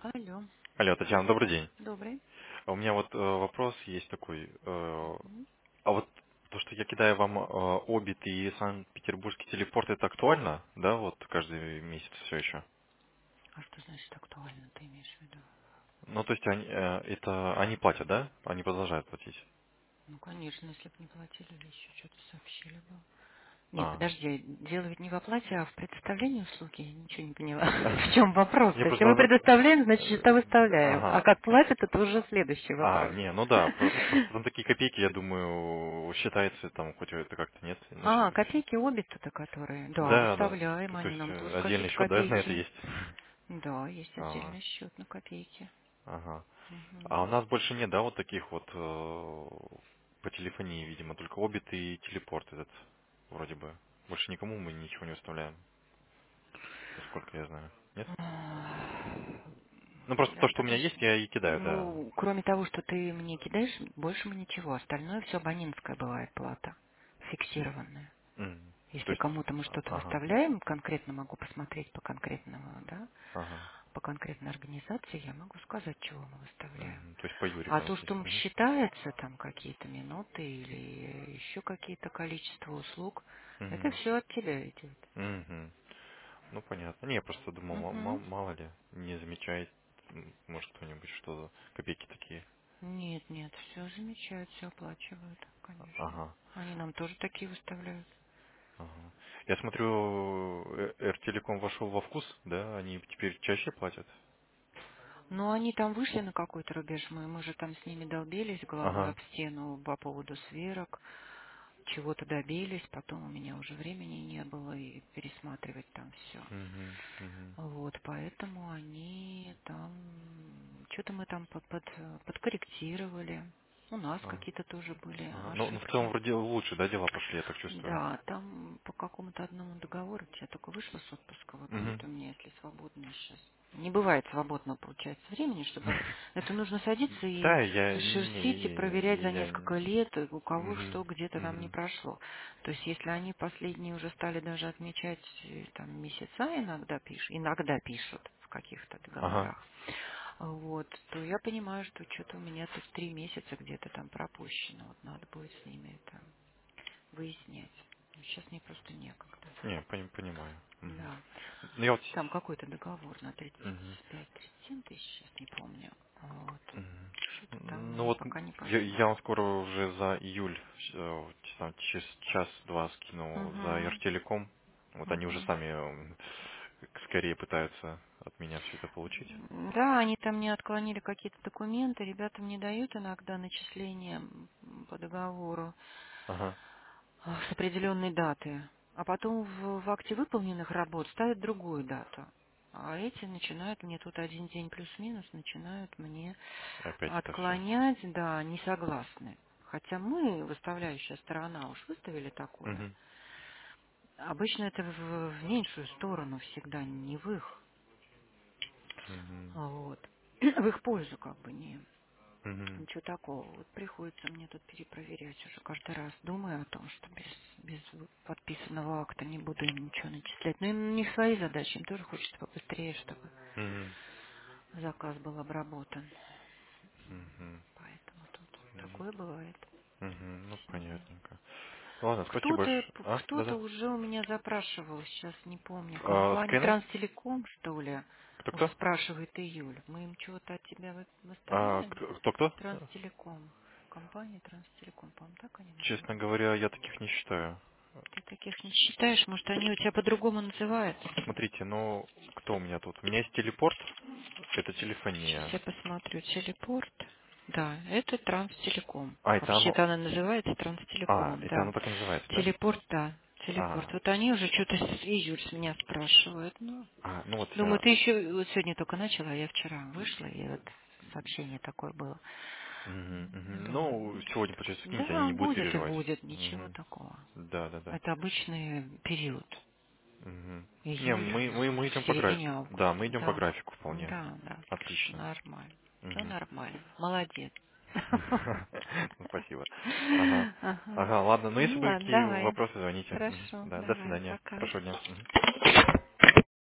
Алло. Алло, Татьяна, добрый день. Добрый. А у меня вот вопрос есть такой. Мгм. А вот то, что я кидаю вам Обит и Санкт-Петербургский телепорт, это актуально, да, вот каждый месяц все еще? А что значит актуально, ты имеешь в виду? Ну, то есть это они платят, да? Они продолжают платить. Ну, конечно, если бы не платили, или еще что-то сообщили бы. Нет, А. подожди, дело ведь не в оплате, а в предоставлении услуги. Я ничего не поняла. В чем вопрос? Мне Если просто... мы предоставляем, значит, счета выставляем. А Ага. как платят, это уже следующий вопрос. Не, ну да, просто там такие копейки, я думаю, считается там, хоть это как-то нет. Ну, А, копейки обе-то, которые. Да, да, да. выставляем, То они есть нам тоже отдельный какие-то счет, да, на это копейки. есть? Да, есть А, отдельный счет на копейки. ага. А у Мгм. нас больше нет, да, вот таких вот по телефонии, видимо, только Обит и телепорт этот, вроде бы. Больше никому мы ничего не выставляем, насколько я знаю. Нет? Ну, просто то, Да, что у меня есть, подожди. я и кидаю, да. Ну, кроме того, что ты мне кидаешь, больше мы ничего. Остальное все абонентская бывает плата. Фиксированная. М. То Если есть, кому-то мы что-то ага, выставляем, конкретно могу посмотреть по конкретному, да, ага. по конкретной организации, я могу сказать, чего мы выставляем. Мгм. То есть по А Юрику то, написано. что Мгм. считается там какие-то минуты или еще какие-то количество услуг, это Мгм. все от тебя идет. Мгм. Ну, понятно. Не, я просто думал, Угу. мало ли, не замечает, может, кто-нибудь, что копейки такие. Нет, нет, все замечают, все оплачивают, конечно. Ага. Они нам тоже такие выставляют. Ага. Я смотрю, Р-Телеком вошел во вкус, да? Они теперь чаще платят? Но они там вышли на какой-то рубеж, мы же там с ними долбились головой Ага. об стену по поводу сверок, чего-то добились, потом у меня уже времени не было и пересматривать там все. Мгм, мгм. Вот, поэтому они там, что-то мы там подкорректировали. У нас А, какие-то тоже были ага. Ну, в целом ошибки. вроде лучше, да, дела пошли, я так чувствую. Да, там по какому-то одному договору я только вышла с отпуска, вот будет Мгм. у меня, если свободно сейчас. Не бывает свободного, получается, времени, чтобы это нужно садиться и Да, я шерстить и проверять за я несколько лет, у кого мгм, что где-то там не мгм, прошло. То есть если они последние уже стали даже отмечать там месяца иногда пишут в каких-то ага, договорах, вот, то я понимаю, что что-то у меня тут 3 месяца где-то там пропущено. Вот надо будет с ними это выяснять. Сейчас мне просто некогда. не, понимаю. Мгм. Да. Ну, я вот, Там какой-то договор на мгм, 35-37 тысяч, сейчас не помню. Вот. Что-то мгм. Ну там вот, пока не я пошло. вам скоро уже за июль, там, через час-два скину за Угу. Р-Телеком. Вот они уже Угу. сами скорее пытаются от меня все это получить. Да, они там мне отклонили какие-то документы, ребята мне дают иногда начисления по договору Ага. с определенной даты, а потом в акте выполненных работ ставят другую дату. А эти начинают мне тут один день плюс-минус, начинают мне Опять это все. отклонять, да, не согласны. Хотя мы, выставляющая сторона, уж выставили такое. Угу. Обычно это в меньшую сторону всегда, не в их. Угу. Вот. В их пользу как бы не. Угу. Ничего такого. Вот приходится мне тут перепроверять уже каждый раз. Думаю о том, что без подписанного акта не буду им ничего начислять. Но им не свои задачи, им тоже хочется побыстрее, чтобы Угу. заказ был обработан. Угу. Поэтому тут такое бывает. Угу. Ну, Мгм. понятненько. Ладно, спасибо Кто-то большое. кто-то Да-да. уже у меня запрашивал, сейчас не помню, компания Скайнет? Транстелеком, что ли, уже Кто-кто? спрашивает июль. Мы им чего-то от тебя выставляем? Кто-кто? Транстелеком. Компания Транстелеком, по-моему, так они Честно называются. говоря, я таких не считаю. Ты таких не считаешь? Может, они у тебя по-другому называются? Смотрите, ну, кто у меня тут? У меня есть телепорт, это Сейчас телефония. я посмотрю. Телепорт. Да, это Транстелеком. Это оно... Вообще-то она называется Транстелекомом, Это да. оно так и называется, да? Телепорт, да. Телепорт. А, Вот они уже что-то с июль с меня спрашивают. Ну, ну вот думаю, ты еще вот сегодня только начала, я вчера вышла, и вот сообщение такое было. Мгм, мгм. Думаю, Ну, сегодня, получается, скиньте, они да, не будут будет и переживать. будет, ничего Мгм. такого. Да, да, да. Это обычный период. Мгм. Не, Июль, мы в идем по середине графику. Да, августа. мы идем по Да, графику вполне. да, да, так что Отлично. нормально. Все Мгм. нормально. Молодец. Ну, спасибо. Ага. Ага. Ага, ладно. Ну, если Ну будут ладно, какие давай. вопросы, звоните. Мгм. Хорошо, Да, до давай, свидания. пока. Хорошего дня. Мгм.